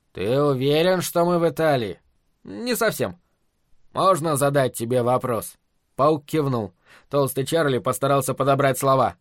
«Ты уверен, что мы в Италии?» «Не совсем». «Можно задать тебе вопрос?» Паук кивнул. Толстый Чарли постарался подобрать слова.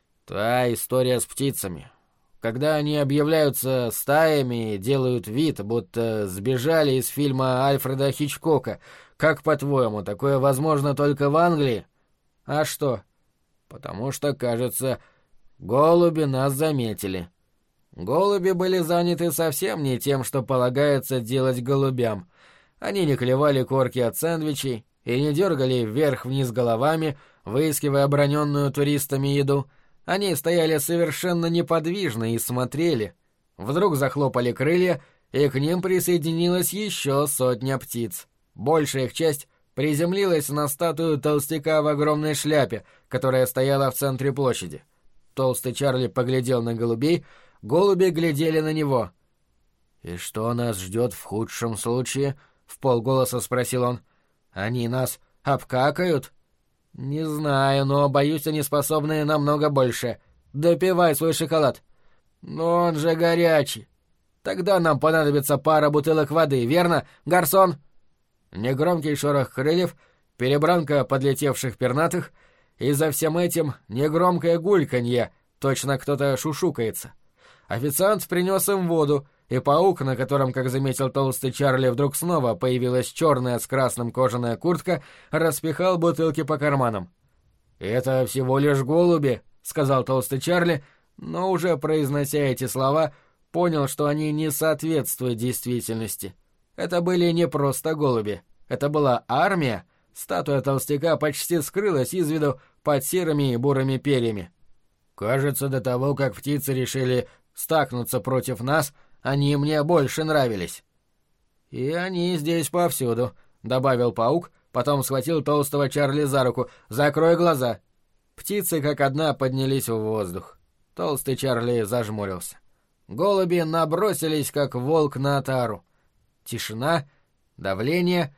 «Та история с птицами. Когда они объявляются стаями и делают вид, будто сбежали из фильма Альфреда Хичкока, как, по-твоему, такое возможно только в Англии?» «А что?» «Потому что, кажется, голуби нас заметили. Голуби были заняты совсем не тем, что полагается делать голубям. Они не клевали корки от сэндвичей и не дергали вверх-вниз головами, выискивая оброненную туристами еду. Они стояли совершенно неподвижно и смотрели. Вдруг захлопали крылья, и к ним присоединилась еще сотня птиц. Большая их часть приземлилась на статую толстяка в огромной шляпе, которая стояла в центре площади. Толстый Чарли поглядел на голубей, голуби глядели на него. «И что нас ждет в худшем случае?» — вполголоса спросил он. «Они нас обкакают?» «Не знаю, но, боюсь, они способны намного больше. Допивай свой шоколад». «Но он же горячий. Тогда нам понадобится пара бутылок воды, верно, гарсон?» Негромкий шорох крыльев, перебранка подлетевших пернатых, и за всем этим негромкое гульканье, точно кто-то шушукается. Официант принес им воду, и паук, на котором, как заметил толстый Чарли, вдруг снова появилась черная с красным кожаная куртка, распихал бутылки по карманам. «Это всего лишь голуби», — сказал толстый Чарли, но уже произнося эти слова, понял, что они не соответствуют действительности. Это были не просто голуби, это была армия. Статуя толстяка почти скрылась из виду под серыми и бурыми перьями. «Кажется, до того, как птицы решили стакнуться против нас, они мне больше нравились». «И они здесь повсюду», — добавил паук, потом схватил толстого Чарли за руку. «Закрой глаза». Птицы как одна поднялись в воздух. Толстый Чарли зажмурился. Голуби набросились, как волк на отару. Тишина, давление,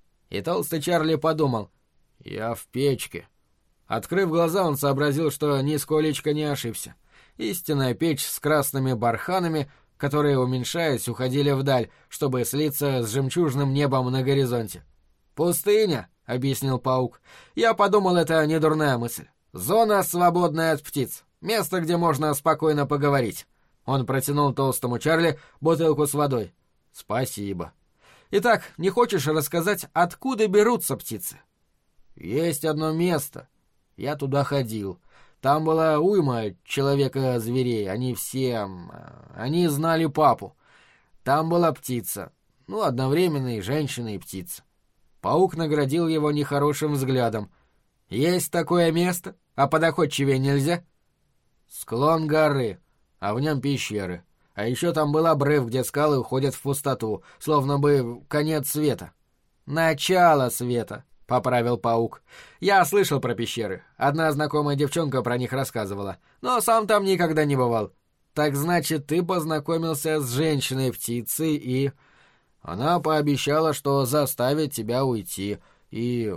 и толстый Чарли подумал: «Я в печке». Открыв глаза, он сообразил, что нисколечко не ошибся. Истинная печь с красными барханами, которые, уменьшаясь, уходили вдаль, чтобы слиться с жемчужным небом на горизонте. «Пустыня», — объяснил паук. «Я подумал, это недурная мысль. Зона, свободная от птиц. Место, где можно спокойно поговорить». Он протянул толстому Чарли бутылку с водой. «Спасибо. Итак, не хочешь рассказать, откуда берутся птицы?» «Есть одно место. Я туда ходил. Там была уйма человека-зверей. Они знали папу. Там была птица. Одновременно и женщина, и птица». Паук наградил его нехорошим взглядом. «Есть такое место? А подоходчивее нельзя?» «Склон горы, а в нем пещеры. А еще там был обрыв, где скалы уходят в пустоту, словно бы конец света». «Начало света», — поправил паук. «Я слышал про пещеры. Одна знакомая девчонка про них рассказывала. Но сам там никогда не бывал. Так значит, ты познакомился с женщиной-птицей и...» «Она пообещала, что заставит тебя уйти. И...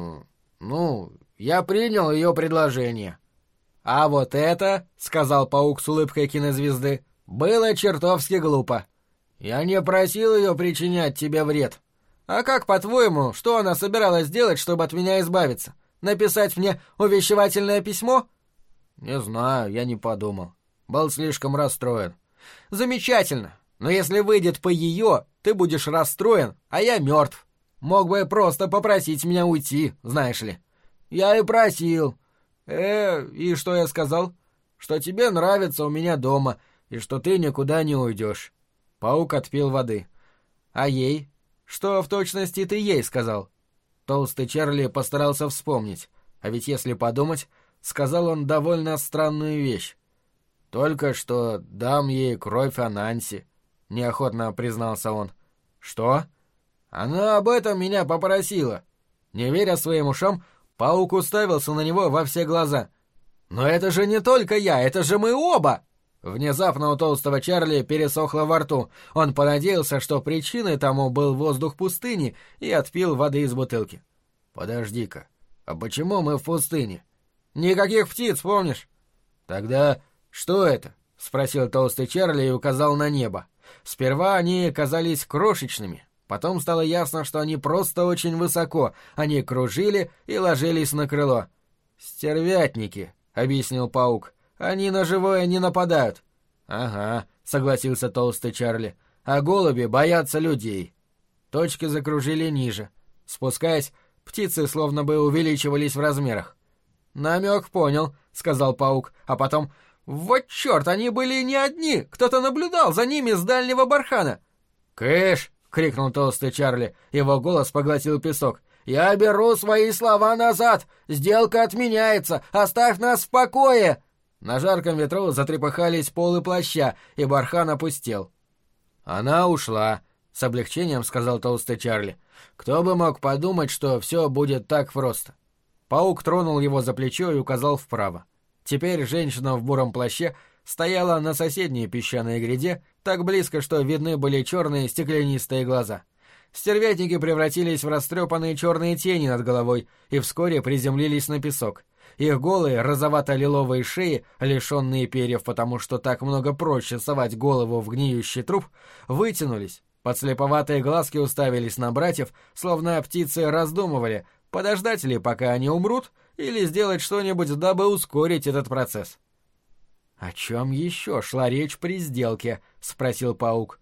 я принял ее предложение». «А вот это, — сказал паук с улыбкой кинозвезды, — было чертовски глупо. Я не просил ее причинять тебе вред. А как, по-твоему, что она собиралась делать, чтобы от меня избавиться? Написать мне увещевательное письмо?» «Не знаю, я не подумал. Был слишком расстроен». «Замечательно. Но если выйдет по ее, ты будешь расстроен, а я мертв. Мог бы просто попросить меня уйти, знаешь ли». «Я и просил». И что я сказал? Что тебе нравится у меня дома, и что ты никуда не уйдешь». Паук отпил воды. «А ей? Что в точности ты ей сказал?» Толстый Чарли постарался вспомнить, а ведь если подумать, сказал он довольно странную вещь. «Только что дам ей кровь Ананси», — неохотно признался он. «Что?» «Она об этом меня попросила». Не веря своим ушам, паук уставился на него во все глаза. «Но это же не только я, это же мы оба!» Внезапно у толстого Чарли пересохло во рту. Он понадеялся, что причиной тому был воздух пустыни, и отпил воды из бутылки. «Подожди-ка, а почему мы в пустыне?» «Никаких птиц, помнишь?» «Тогда что это?» — спросил толстый Чарли и указал на небо. Сперва они казались крошечными, потом стало ясно, что они просто очень высоко, они кружили и ложились на крыло. «Стервятники», — объяснил паук, — «они на живое не нападают». «Ага», — согласился толстый Чарли, — «а голуби боятся людей». Точки закружили ниже. Спускаясь, птицы словно бы увеличивались в размерах. «Намек понял», — сказал паук, а потом... «Вот черт, они были не одни! Кто-то наблюдал за ними с дальнего бархана!» «Кыш!» — крикнул толстый Чарли. Его голос поглотил песок. «Я беру свои слова назад! Сделка отменяется! Оставь нас в покое!» На жарком ветру затрепыхались полы плаща, и бархан опустел. «Она ушла», — с облегчением сказал толстый Чарли. «Кто бы мог подумать, что все будет так просто?» Паук тронул его за плечо и указал вправо. Теперь женщина в буром плаще стояла на соседней песчаной гряде, так близко, что видны были черные стеклянистые глаза. Стервятники превратились в растрепанные черные тени над головой и вскоре приземлились на песок. Их голые розовато-лиловые шеи, лишенные перьев, потому что так много проще совать голову в гниющий труп, вытянулись. Подслеповатые глазки уставились на братьев, словно птицы раздумывали, подождать ли, пока они умрут, или сделать что-нибудь, дабы ускорить этот процесс. «О чем еще шла речь при сделке?» — спросил паук.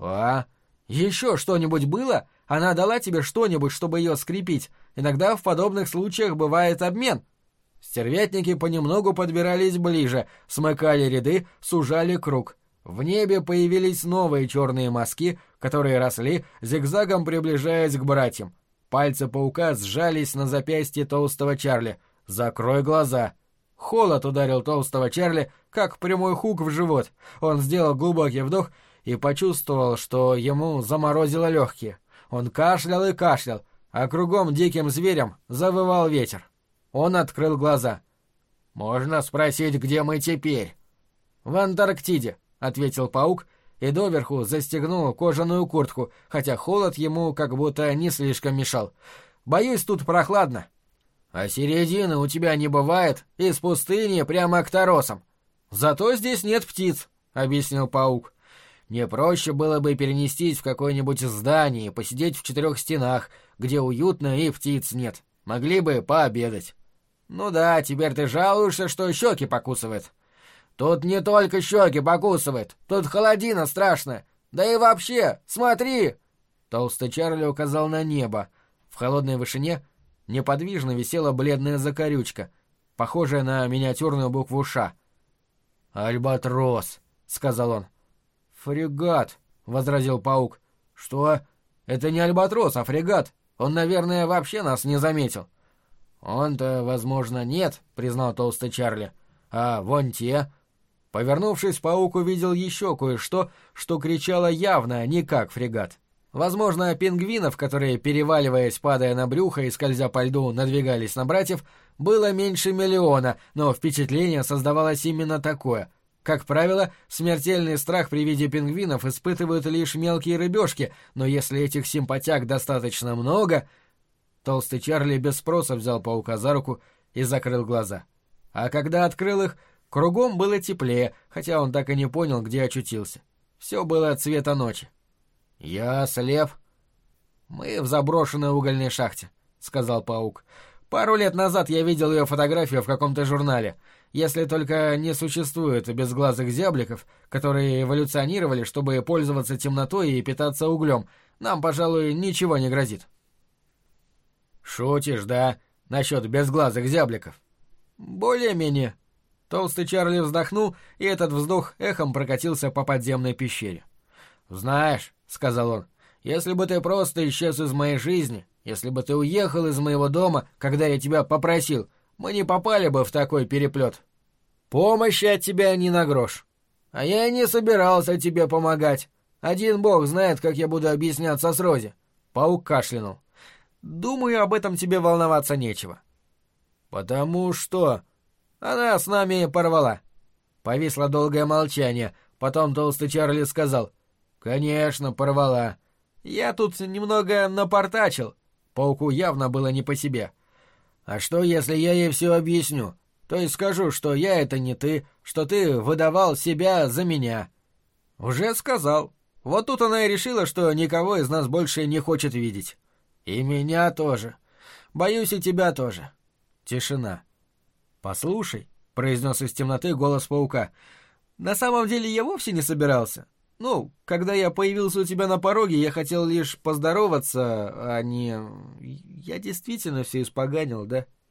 Еще что-нибудь было? Она дала тебе что-нибудь, чтобы ее скрепить? Иногда в подобных случаях бывает обмен». Стервятники понемногу подбирались ближе, смыкали ряды, сужали круг. В небе появились новые черные мазки, которые росли, зигзагом приближаясь к братьям. Пальцы паука сжались на запястье толстого Чарли. «Закрой глаза!» Холод ударил толстого Чарли, как прямой хук в живот. Он сделал глубокий вдох и почувствовал, что ему заморозило легкие. Он кашлял и кашлял, а кругом диким зверем завывал ветер. Он открыл глаза. «Можно спросить, где мы теперь?» «В Антарктиде», — ответил паук, и доверху застегнул кожаную куртку, хотя холод ему как будто не слишком мешал. «Боюсь, тут прохладно». «А середины у тебя не бывает, из пустыни прямо к торосам». «Зато здесь нет птиц», — объяснил паук. «Не проще было бы перенестись в какое-нибудь здание и посидеть в 4 стенах, где уютно и птиц нет. Могли бы пообедать». «Ну да, теперь ты жалуешься, что щеки покусывает». «Тут не только щеки покусывает, тут холодина страшная. Да и вообще, смотри!» Толстый Чарли указал на небо. В холодной вышине неподвижно висела бледная закорючка, похожая на миниатюрную букву «Ш». «Альбатрос», — сказал он. «Фрегат», — возразил паук. «Что? Это не альбатрос, а фрегат. Он, наверное, вообще нас не заметил». «Он-то, возможно, нет», — признал толстый Чарли. «А вон те...» Повернувшись, паук увидел еще кое-что, что кричало явно, не как фрегат. Возможно, пингвинов, которые, переваливаясь, падая на брюхо и скользя по льду, надвигались на братьев, было меньше миллиона, но впечатление создавалось именно такое. Как правило, смертельный страх при виде пингвинов испытывают лишь мелкие рыбешки, но если этих симпатяг достаточно много... Толстый Чарли без спроса взял паука за руку и закрыл глаза. А когда открыл их, кругом было теплее, хотя он так и не понял, где очутился. Все было цвета ночи. «Я слеп». «Мы в заброшенной угольной шахте», — сказал паук. «Пару лет назад я видел ее фотографию в каком-то журнале. Если только не существует безглазых зябликов, которые эволюционировали, чтобы пользоваться темнотой и питаться углем, нам, пожалуй, ничего не грозит». «Шутишь, да, насчет безглазых зябликов?» «Более-менее». Толстый Чарли вздохнул, и этот вздох эхом прокатился по подземной пещере. «Знаешь», — сказал он, — «если бы ты просто исчез из моей жизни, если бы ты уехал из моего дома, когда я тебя попросил, мы не попали бы в такой переплет. Помощи от тебя ни на грош. А я и не собирался тебе помогать. Один бог знает, как я буду объясняться с Рози». Паук кашлянул. «Думаю, об этом тебе волноваться нечего». «Потому что...» «Она с нами порвала». Повисло долгое молчание, потом толстый Чарли сказал: «Конечно, порвала. Я тут немного напортачил». Пауку явно было не по себе. «А что, если я ей все объясню? То есть скажу, что я — это не ты, что ты выдавал себя за меня?» «Уже сказал». Вот тут она и решила, что никого из нас больше не хочет видеть. И меня тоже. Боюсь, и тебя тоже. Тишина. «Послушай», — произнес из темноты голос паука, — «на самом деле я вовсе не собирался. Ну, когда я появился у тебя на пороге, я хотел лишь поздороваться, а не... Я действительно все испоганил, да?»